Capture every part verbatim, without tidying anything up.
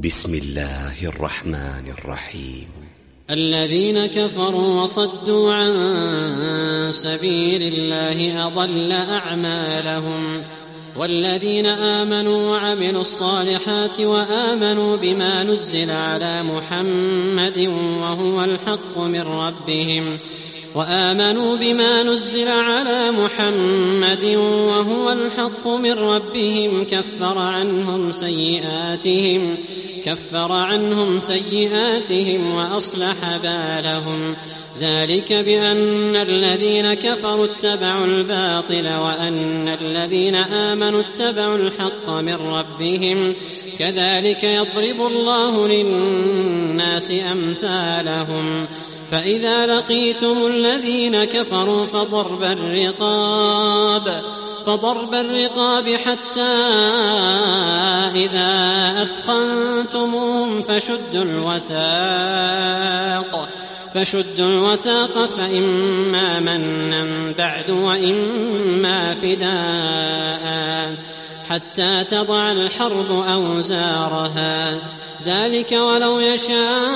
بسم الله الرحمن الرحيم. الذين كفروا وصدوا عن سبيل الله أضل أعمالهم، والذين آمنوا وعملوا الصالحات وآمنوا بما نزل على محمد وهو الحق من ربهم وآمنوا بما نزل على محمد وهو الحق من ربهم كفر عنهم سيئاتهم كفر عنهم سيئاتهم وأصلح بالهم. ذلك بأن الذين كفروا اتبعوا الباطل وأن الذين آمنوا اتبعوا الحق من ربهم، كذلك يضرب الله للناس أمثالهم. فإذا لقيتم الذين كفروا فضرب الرقاب فضرب الرقاب حتى إذا أثخنتموهم فشدوا الوثاق فشدوا الوثاق فإما منا بعد وإما فداء حتى تضع الحرب أوزارها. ذلك ولو يشاء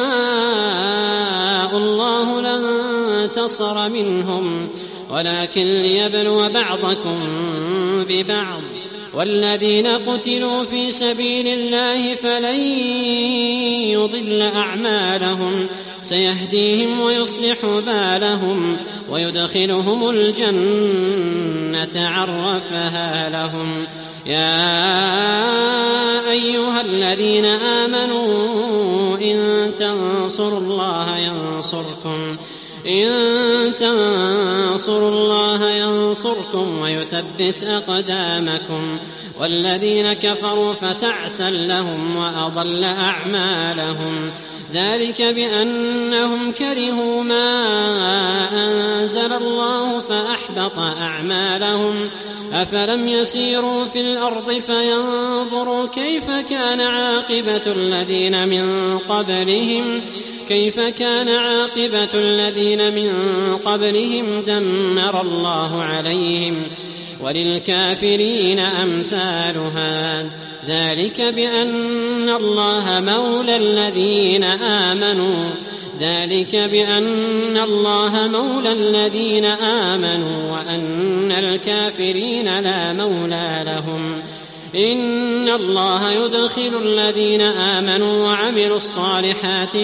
الله لانتصر منهم ولكن ليبلو بعضكم ببعض. والذين قتلوا في سبيل الله فلن يضل أعمالهم، سيهديهم ويصلح بالهم ويدخلهم الجنة عرفها لهم. يا أيها الذين آمنوا إن تنصروا الله ينصركم إن تنصروا الله ينصركم ويثبت أقدامكم. والذين كفروا فتعسا لهم وأضل أعمالهم. ذلك بأنهم كرهوا ما أنزل الله فأحبط أعمالهم. أفلم يسيروا في الأرض فينظروا كيف كان عاقبة الذين من قبلهم كيف كان عاقبة الذين من قبلهم دمر الله عليهم وللكافرين أمثالها. ذلك بأن الله مولى الذين آمنوا ذلك بأن الله مولى الذين آمنوا وأن الكافرين لا مولى لهم. إن الله يدخل الذين آمنوا وعملوا الصالحات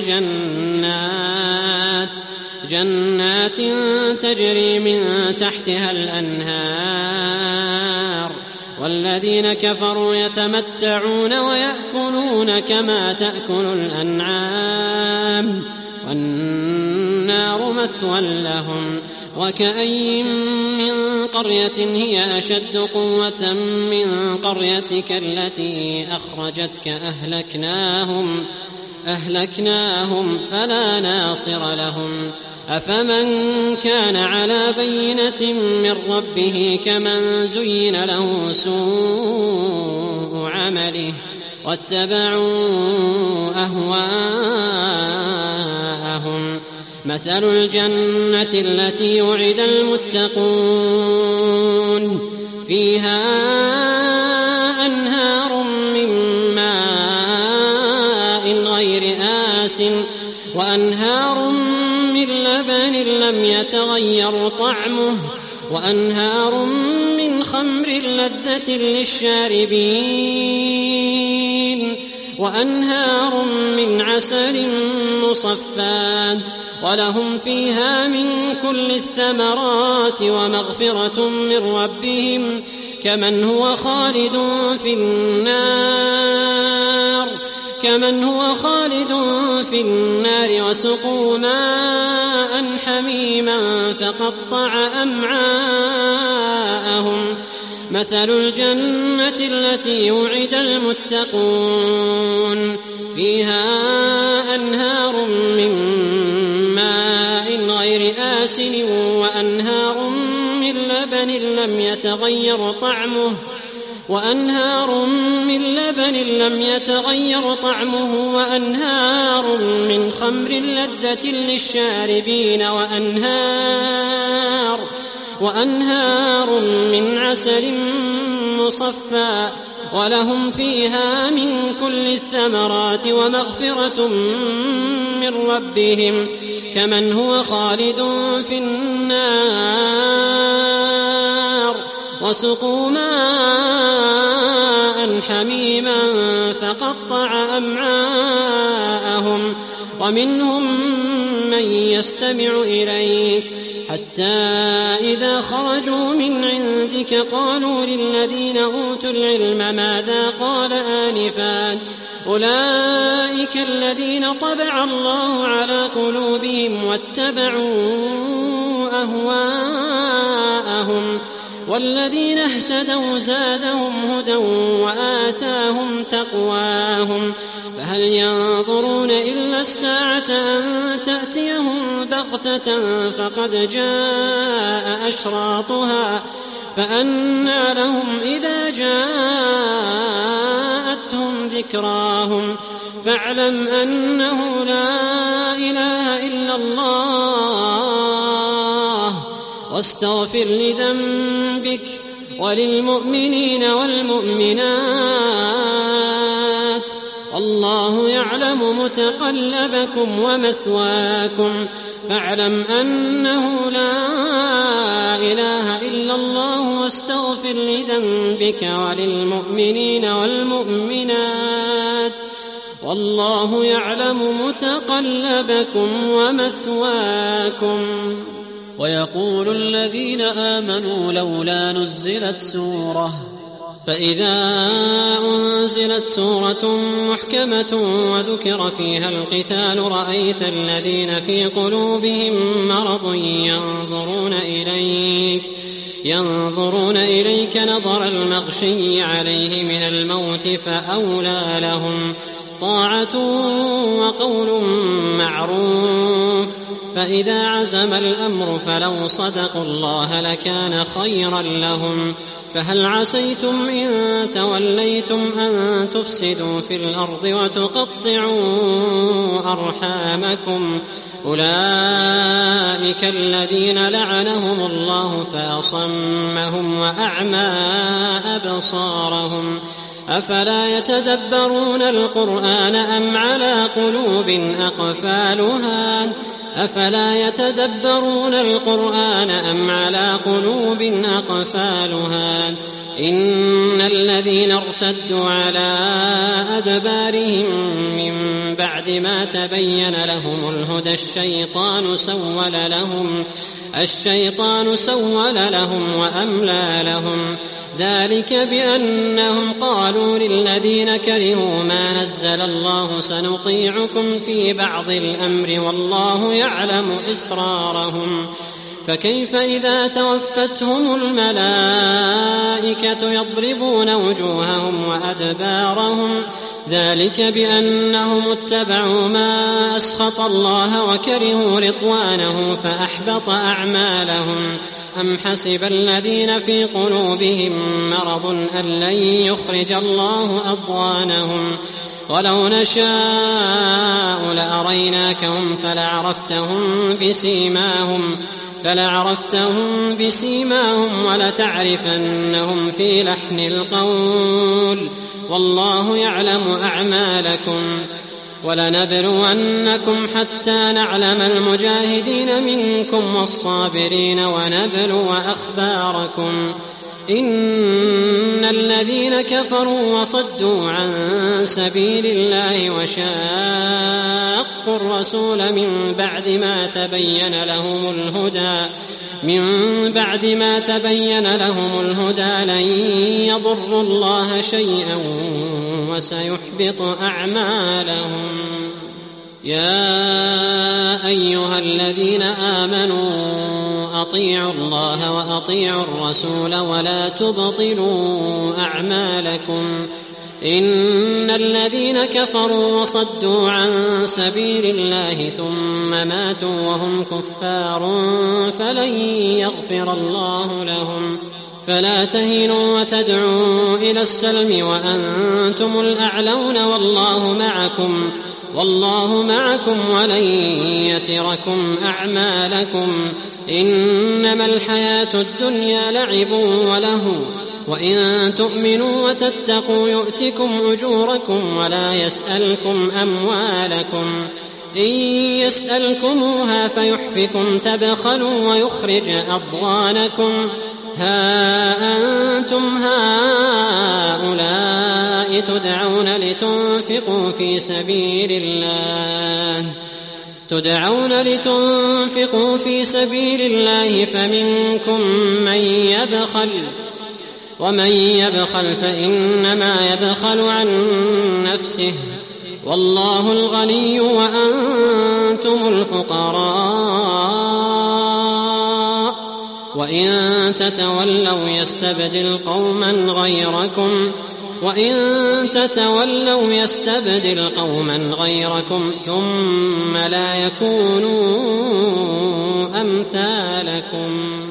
جنات جنات تجري من تحتها الأنهار. والذين كفروا يتمتعون ويأكلون كما تأكل الأنعام والنار مثوى لهم. وكأين من قرية هي أشد قوة من قريتك التي أخرجتك أهلكناهم أهلكناهم فلا ناصر لهم. أفمن كان على بينة من ربه كمن زين له سوء عمله واتبعوا أهواءهم. مثل الجنة التي وعد المتقون فيها أنهار من ماء غير آسٍ وأنهار من لبن لم يتغير طعمه وأنهار من خمر لذة للشاربين وأنهار من عسل مصفى ولهم فيها من كل الثمرات ومغفرة من ربهم كمن هو خالد في النار كمن هو خالد في النار وسقوا ماء حميما فقطع أمعاءهم. مثل الجنة التي وعد المتقون فيها أنهار من ماء غير آسن وأنهار من لبن لم يتغير طعمه وأنهار من لبن لم يتغير طعمه وأنهار من خمر لذة للشاربين وأنهار وأنهار من عسل مصفى ولهم فيها من كل الثمرات ومغفرة من ربهم كمن هو خالد في النار وسقوا ماء حميما فقطع أمعاءهم ومنهم من يستمع إليك حتى إذا خرجوا من عندك قالوا للذين أوتوا العلم ماذا قال آنفا أولئك الذين طبع الله على قلوبهم واتبعوا أهواءهم والذين اهتدوا زادهم هدى وآتاهم تقواهم فهل ينظرون إلا الساعة أن تأتيهم بغتة فقد جاء أشراطها فأنى لهم إذا جاءتهم ذكراهم فاعلم أنه لا إله إلا الله واستغفر لذنبك وللمؤمنين والمؤمنات والله يعلم متقلبكم ومثواكم فاعلم أنه لا إله إلا الله واستغفر لذنبك وللمؤمنين والمؤمنات والله يعلم متقلبكم ومثواكم. ويقول الذين آمنوا لولا نزلت سورة فإذا أنزلت سورة محكمة وذكر فيها القتال رأيت الذين في قلوبهم مرض ينظرون إليك ينظرون إليك نظر المغشي عليه من الموت فأولى لهم طاعة وقول معروف فإذا عزم الأمر فلو صدقوا الله لكان خيرا لهم فهل عسيتم إن توليتم أن تفسدوا في الأرض وتقطعوا أرحامكم أولئك الذين لعنهم الله فأصمهم وأعمى أبصارهم أفلا يتدبرون القرآن أم على قلوب أقفالها أفلا يتدبرون القرآن أم على قلوب أقفالها إن الذين ارتدوا على أدبارهم من بعد ما تبين لهم الهدى الشيطان سول لهم الشيطان سول لهم وأملى لهم ذلك بأنهم قالوا للذين كرهوا ما نزل الله سنطيعكم في بعض الأمر والله يعلم إسرارهم فكيف إذا توفتهم الملائكة يضربون وجوههم وأدبارهم ذلك بأنهم اتبعوا ما أسخط الله وكرهوا رضوانه فأحبط أعمالهم أم حسب الذين في قلوبهم مرض أن لن يخرج الله أضغانهم ولو نشاء لأريناكهم فلعرفتهم بسيماهم فلعرفتهم بسيماهم ولتعرفنهم في لحن القول والله يعلم أعمالكم ولنبلونكم حتى نعلم المجاهدين منكم والصابرين ونبلو أخباركم إن الذين كفروا وصدوا عن سبيل الله وشاقوا الرسول من بعد ما تبين لهم الهدى من بعد ما تبين لهم الهدى لن يضروا الله شيئا وسيحبط أعمالهم. يا أيها الذين آمنوا أطيعوا الله وأطيعوا الرسول ولا تبطلوا أعمالكم إن الذين كفروا وصدوا عن سبيل الله ثم ماتوا وهم كفار فلن يغفر الله لهم فلا تهنوا وتدعوا إلى السلم وأنتم الأعلون والله معكم والله معكم ولن يتركم أعمالكم إنما الحياة الدنيا لعب وله وإن تؤمنوا وتتقوا يؤتكم أجوركم ولا يسألكم أموالكم إن يسألكموها فيحفكم تبخلوا ويخرج أضغانكم ها أنتم هؤلاء تدعون لتنفقوا في سبيل الله تدعون لتنفقوا في سبيل الله فمنكم من يبخل ومن يبخل فإنما يبخل عن نفسه والله الغني وأنتم الفقراء وإن تتولوا يستبدل قوما غيركم وإن تتولوا يستبدل قوما غيركم ثم لا يكونوا أمثالكم